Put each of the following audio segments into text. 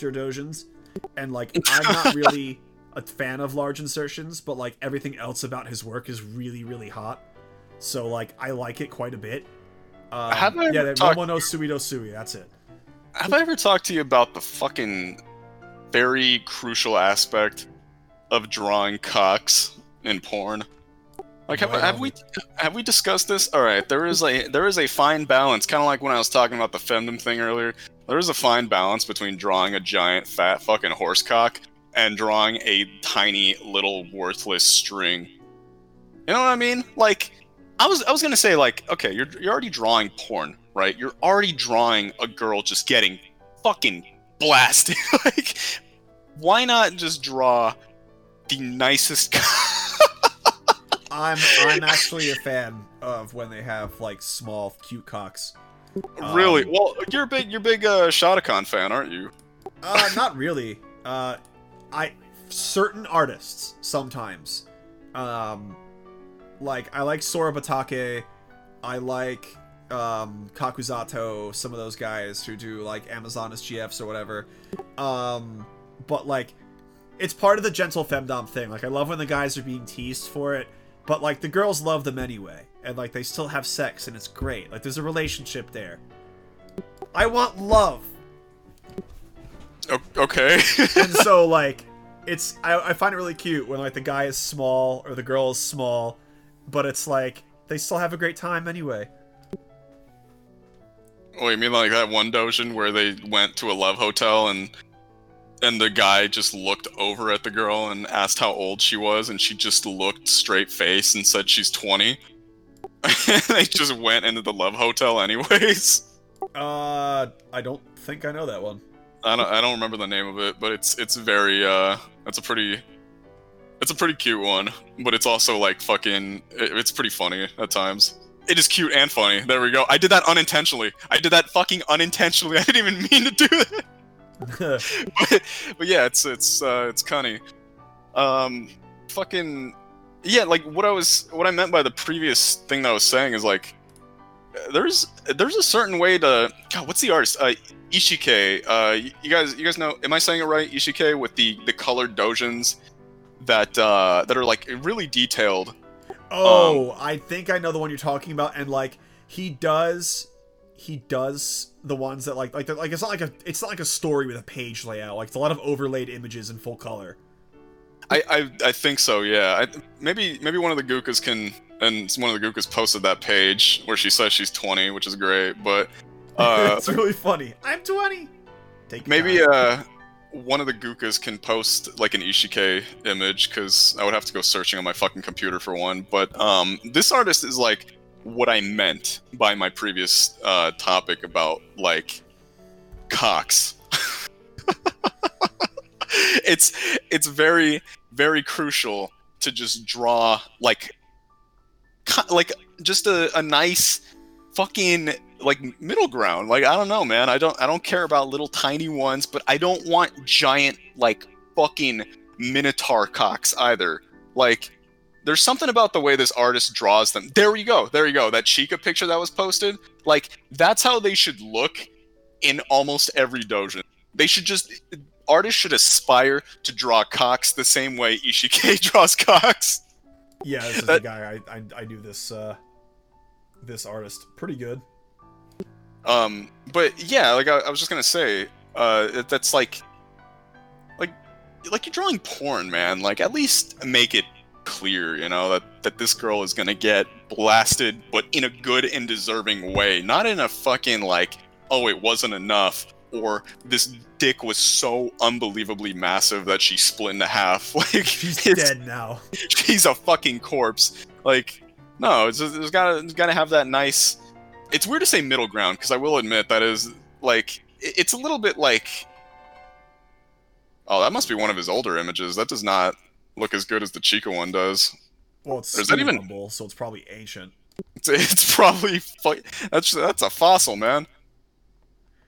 dojins, and like I'm not really a fan of large insertions, but like everything else about his work is really really hot, so like I like it quite a bit. Have I Yeah, ever Momo no Sui no Sui, that's it. Have I ever talked to you about the fucking very crucial aspect of drawing cocks in porn? Like, have we discussed this? All right, there is a fine balance, kind of like when I was talking about the femdom thing earlier. There is a fine balance between drawing a giant fat fucking horse cock and drawing a tiny little worthless string. You know what I mean? Like, I was gonna say, like, okay, you're already drawing porn, right? You're already drawing a girl just getting fucking blasted. Like, why not just draw the nicest? I'm actually a fan of when they have like small cute cocks. Really? Well, you're a big Shotacon fan, aren't you? Not really. Certain artists sometimes. Like I like Sora Batake. I like Kakuzato, some of those guys who do like Amazon SGFs or whatever. But like it's part of the gentle femdom thing. Like I love when the guys are being teased for it, but like the girls love them anyway, and like they still have sex and it's great. Like there's a relationship there. I want love. Okay. And so like I find it really cute when like the guy is small or the girl is small, but it's like they still have a great time anyway. Oh, you mean like that one dojin where they went to a love hotel and the guy just looked over at the girl and asked how old she was, and she just looked straight face and said she's 20. They just went into the love hotel anyways. I don't think I know that one. I don't remember the name of it, but it's very it's a pretty cute one, but it's also like fucking it's pretty funny at times. It is cute and funny. There we go. I did that unintentionally. I did that fucking unintentionally. I didn't even mean to do that. but yeah, it's cunny. Fucking yeah, like what I meant by the previous thing that I was saying is like there's a certain way to God, what's the artist? Ishike. You guys know, am I saying it right? Ishike with the colored dojins that are like really detailed. Oh, I think I know the one you're talking about, and like he does the ones that like it's not like a story with a page layout. Like it's a lot of overlaid images in full color. I think so, yeah. Maybe one of the Gukas one of the Gukas posted that page where she says she's 20, which is great, but it's really funny. I'm 20. Maybe one of the Gukas can post like an Ishike image, because I would have to go searching on my fucking computer for one. But this artist is like what I meant by my previous topic about like cocks. It's very, very crucial to just draw like just a nice fucking like middle ground. Like I don't know, man. I don't care about little tiny ones, but I don't want giant like fucking minotaur cocks either. Like there's something about the way this artist draws them. There you go. That Chica picture that was posted. Like that's how they should look in almost every dojin. Artists should aspire to draw cocks the same way Ishike draws cocks. Yeah, this is the guy I knew this artist pretty good. But yeah, like I was just gonna say, that's like you're drawing porn, man. Like at least make it clear, you know, that this girl is gonna get blasted, but in a good and deserving way, not in a fucking like, oh, it wasn't enough, or this dick was so unbelievably massive that she split into half. Like she's dead now. She's a fucking corpse. Like no, it's gotta have that nice. It's weird to say middle ground, because I will admit that is like it's a little bit like. Oh, that must be one of his older images. That does not look as good as the Chica one does. Well, it's humble, so it's probably ancient. It's probably that's a fossil, man.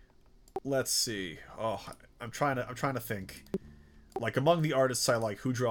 Let's see. Oh, I'm trying to think. Like among the artists I like, who draws